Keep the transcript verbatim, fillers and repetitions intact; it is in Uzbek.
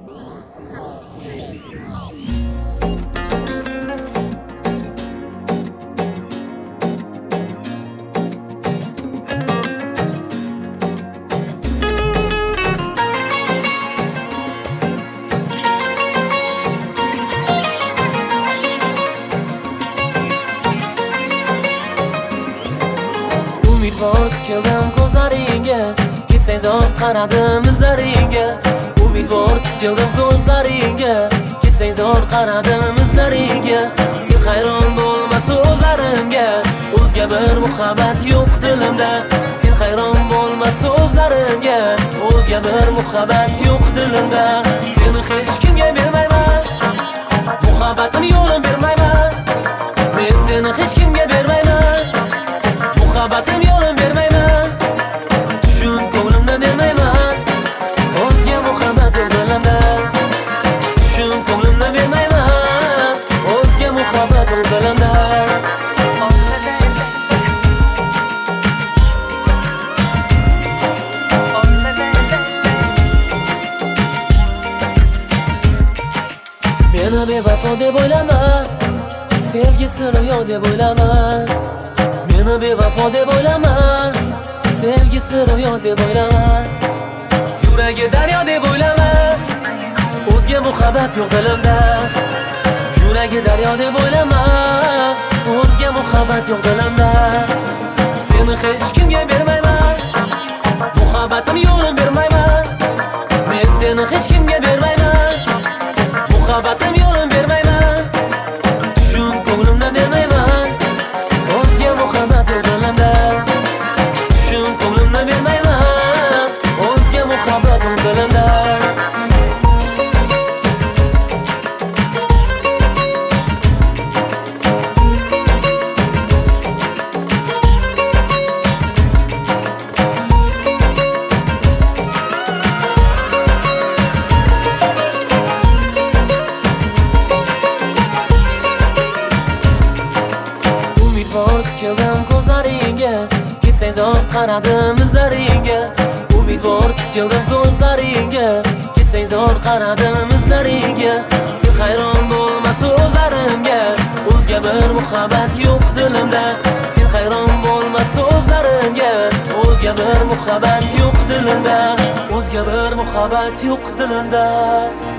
Umidvor keldim ko'zlaringga, ketsang zor qaradim izlaringga. Umidvor keldim ko'zlaringga, ketsang zor qaradim izlaringga. Sen hayron bo'lma so'zlarimga, o'zga bir muhabbat yo'q dilimda. Sen hayron bo'lma so'zlarimga, o'zga bir muhabbat yo'q dilimda. Seni hech kimga bermayman, muhabbatim yo'lini bermayman. Men seni hech kimga bermayman, muhabbatim yo'lini bermayman. Tushun ko'nglimda bermayman, o'zga muhabbat yo'q dilimda. Tushun ko'nglimda bermayman, o'zga muhabbat yo'q dilimda. Meni bevafo deb o'ylama, sevgisi ro'yo deb o'ylama. Meni bevafo deb o'ylama, sevgisi ro'yo deb o'ylama. Yuragi daryo deb o'ylama, o'zga muhabbat yo'q dilimda. Yuragi daryo deb o'ylama, o'zga muhabbat yo'q dilimda. Seni hech kimga bermayman, muhabbatim yo'lini bermayman. Men seni hech kimga bermayman, muhabbatim yo'lini bermayman. Tushun ko'nglimda bermayman, o'zga muhabbat yo'q dilimda. Tushun ko'nglimda bermayman, o'zga muhabbat yo'q dilimda. Umidvor keldim ko'zlaringga, ketsang zor qaradim izlaringga. Umidvor keldim ko'zlaringga, ketsang zor qaradim izlaringga. Sen hayron bo'lma so'zlarimga, o'zga bir muhabbat yo'q dilimda. Sen hayron bo'lma so'zlarimga, o'zga bir muhabbat yo'q dilimda. O'zga bir muhabbat yo'q dilimda.